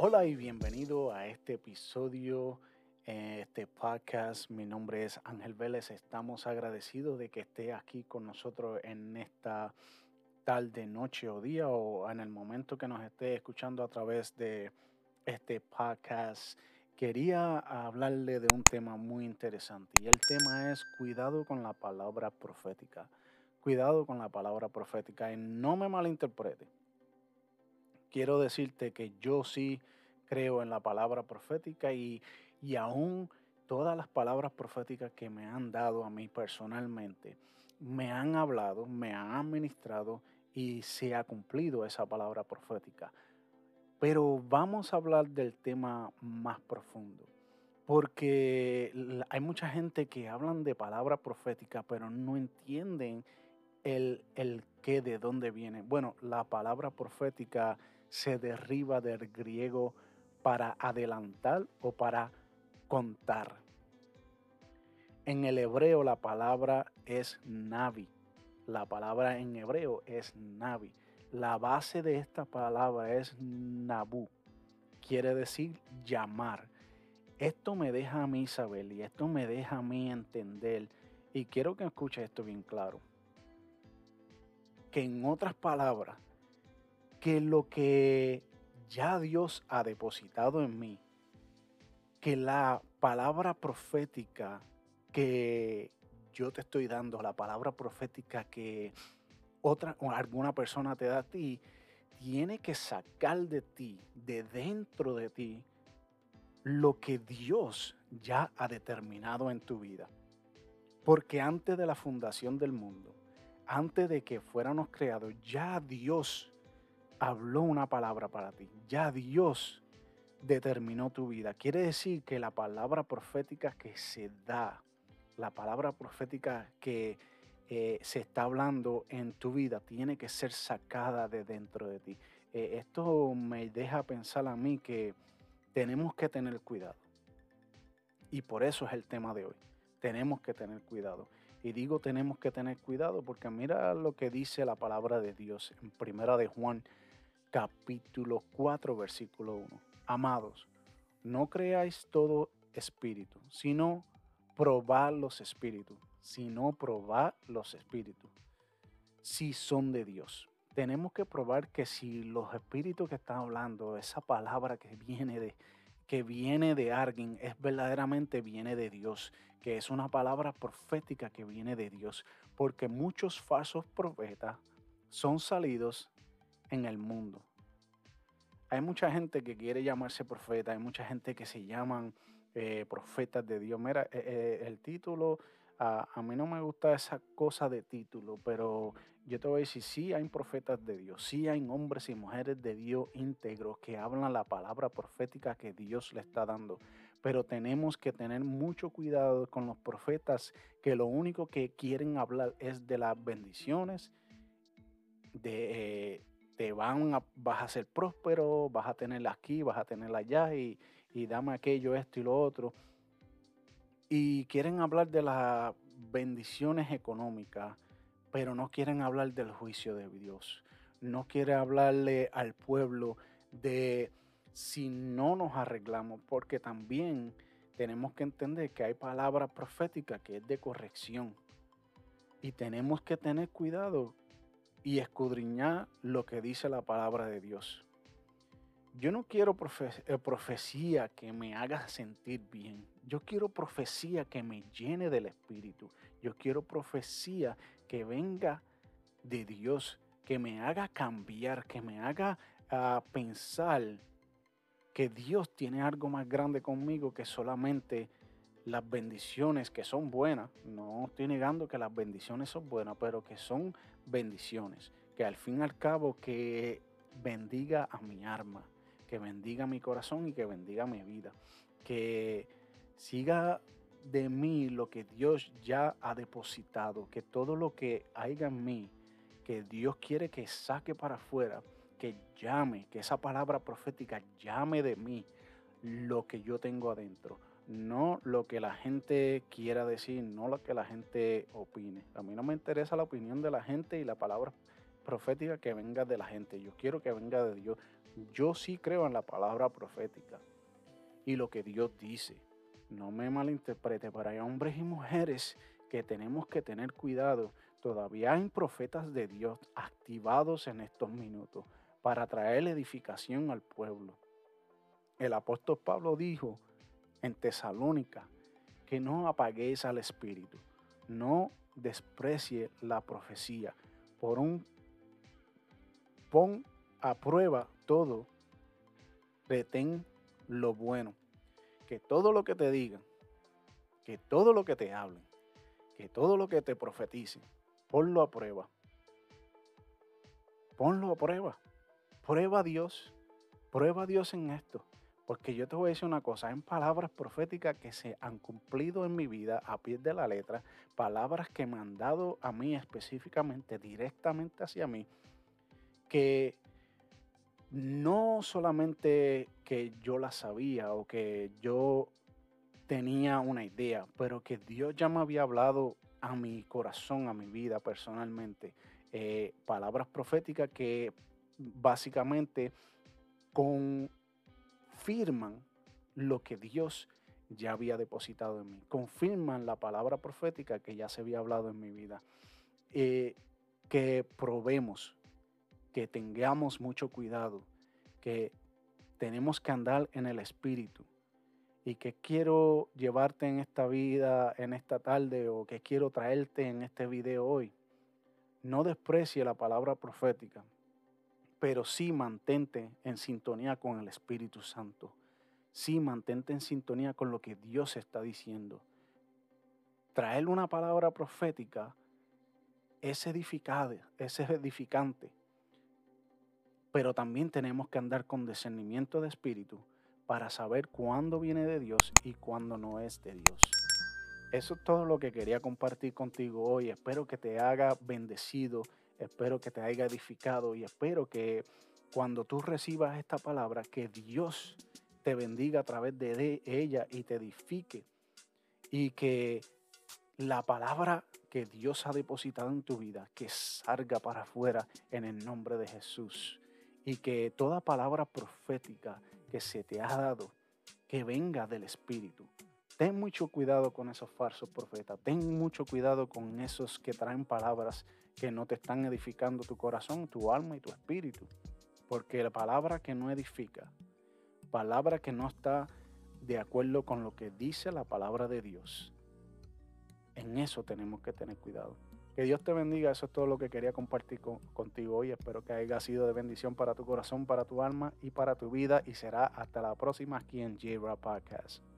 Hola y bienvenido a este episodio, este podcast. Mi nombre es Ángel Vélez. Estamos agradecidos de que esté aquí con nosotros en esta tarde, noche o día o en el momento que nos esté escuchando a través de este podcast. Quería hablarle de un tema muy interesante y el tema es cuidado con la palabra profética. Cuidado con la palabra profética y no me malinterprete. Quiero decirte que yo sí creo en la palabra profética y aún todas las palabras proféticas que me han dado a mí personalmente, me han hablado, me han administrado y se ha cumplido esa palabra profética. Pero vamos a hablar del tema más profundo, porque hay mucha gente que hablan de palabra profética, pero no entienden el qué, de dónde viene. Bueno, la palabra profética se deriva del griego para adelantar o para contar. En el hebreo la palabra es navi. La palabra en hebreo es navi. La base de esta palabra es nabu. Quiere decir llamar. Esto me deja a mí saber y esto me deja a mí entender. Y quiero que escuche esto bien claro. Que en otras palabras, que lo que ya Dios ha depositado en mí, que la palabra profética que yo te estoy dando, la palabra profética que otra o alguna persona te da a ti, tiene que sacar de ti, de dentro de ti, lo que Dios ya ha determinado en tu vida. Porque antes de la fundación del mundo, antes de que fuéramos creados, ya Dios habló una palabra para ti. Ya Dios determinó tu vida. Quiere decir que la palabra profética que se da, la palabra profética que se está hablando en tu vida, tiene que ser sacada de dentro de ti. Esto me deja pensar a mí que tenemos que tener cuidado. Y por eso es el tema de hoy. Tenemos que tener cuidado. Y digo tenemos que tener cuidado porque mira lo que dice la palabra de Dios en Primera de Juan capítulo 4 versículo 1. Amados, no creáis todo espíritu, sino probad los espíritus, sino probad los espíritus, si son de Dios. Tenemos que probar que si los espíritus que están hablando, esa palabra que viene de alguien, es verdaderamente viene de Dios, que es una palabra profética que viene de Dios, porque muchos falsos profetas son salidos en el mundo. Hay mucha gente que quiere llamarse profeta, hay mucha gente que se llaman profetas de Dios. Mira, el título, a mí no me gusta esa cosa de título, pero yo te voy a decir, sí hay profetas de Dios, sí hay hombres y mujeres de Dios íntegros que hablan la palabra profética que Dios le está dando. Pero tenemos que tener mucho cuidado con los profetas que lo único que quieren hablar es de las bendiciones de vas a ser próspero, vas a tenerla aquí, vas a tenerla allá y dame aquello, esto y lo otro. Y quieren hablar de las bendiciones económicas, pero no quieren hablar del juicio de Dios. No quieren hablarle al pueblo de si no nos arreglamos, porque también tenemos que entender que hay palabras proféticas que es de corrección. Y tenemos que tener cuidado y escudriñar lo que dice la palabra de Dios. Yo no quiero profecía que me haga sentir bien. Yo quiero profecía que me llene del Espíritu. Yo quiero profecía que venga de Dios, que me haga cambiar, que me haga pensar que Dios tiene algo más grande conmigo que solamente las bendiciones que son buenas. No estoy negando que las bendiciones son buenas, pero que son bendiciones. Que al fin y al cabo que bendiga a mi alma, que bendiga mi corazón y que bendiga mi vida. Que siga de mí lo que Dios ya ha depositado, que todo lo que haya en mí, que Dios quiere que saque para afuera, que llame, que esa palabra profética llame de mí lo que yo tengo adentro, no lo que la gente quiera decir, no lo que la gente opine. A mí no me interesa la opinión de la gente y la palabra profética que venga de la gente. Yo quiero que venga de Dios. Yo sí creo en la palabra profética y lo que Dios dice. No me malinterprete, pero hay hombres y mujeres que tenemos que tener cuidado. Todavía hay profetas de Dios activados en estos minutos para traer edificación al pueblo. El apóstol Pablo dijo en Tesalónica que no apaguéis al espíritu, no desprecie la profecía. Por un pon a prueba todo, retén lo bueno. Que todo lo que te digan, que todo lo que te hablen, que todo lo que te profeticen, ponlo a prueba. Ponlo a prueba. Prueba a Dios en esto. Porque yo te voy a decir una cosa, hay palabras proféticas que se han cumplido en mi vida a pie de la letra, palabras que me han dado a mí específicamente, directamente hacia mí, que no solamente que yo las sabía o que yo tenía una idea, pero que Dios ya me había hablado a mi corazón, a mi vida personalmente. Palabras proféticas que básicamente confirman lo que Dios ya había depositado en mí, confirman la palabra profética que ya se había hablado en mi vida. Eh, que probemos, que tengamos mucho cuidado, que tenemos que andar en el Espíritu y que quiero llevarte en esta vida, en esta tarde, o que quiero traerte en este video hoy. No desprecie la palabra profética, pero sí mantente en sintonía con el Espíritu Santo. Sí mantente en sintonía con lo que Dios está diciendo. Traer una palabra profética es edificante, pero también tenemos que andar con discernimiento de espíritu para saber cuándo viene de Dios y cuándo no es de Dios. Eso es todo lo que quería compartir contigo hoy. Espero que te haga bendecido, espero que te haya edificado y espero que cuando tú recibas esta palabra, que Dios te bendiga a través de ella y te edifique, y que la palabra que Dios ha depositado en tu vida, que salga para afuera en el nombre de Jesús, y que toda palabra profética que se te ha dado, que venga del Espíritu. Ten mucho cuidado con esos falsos profetas. Ten mucho cuidado con esos que traen palabras que no te están edificando tu corazón, tu alma y tu espíritu. Porque la palabra que no edifica, palabra que no está de acuerdo con lo que dice la palabra de Dios, en eso tenemos que tener cuidado. Que Dios te bendiga. Eso es todo lo que quería compartir contigo hoy. Espero que haya sido de bendición para tu corazón, para tu alma y para tu vida. Y será hasta la próxima aquí en J-Ra Podcast.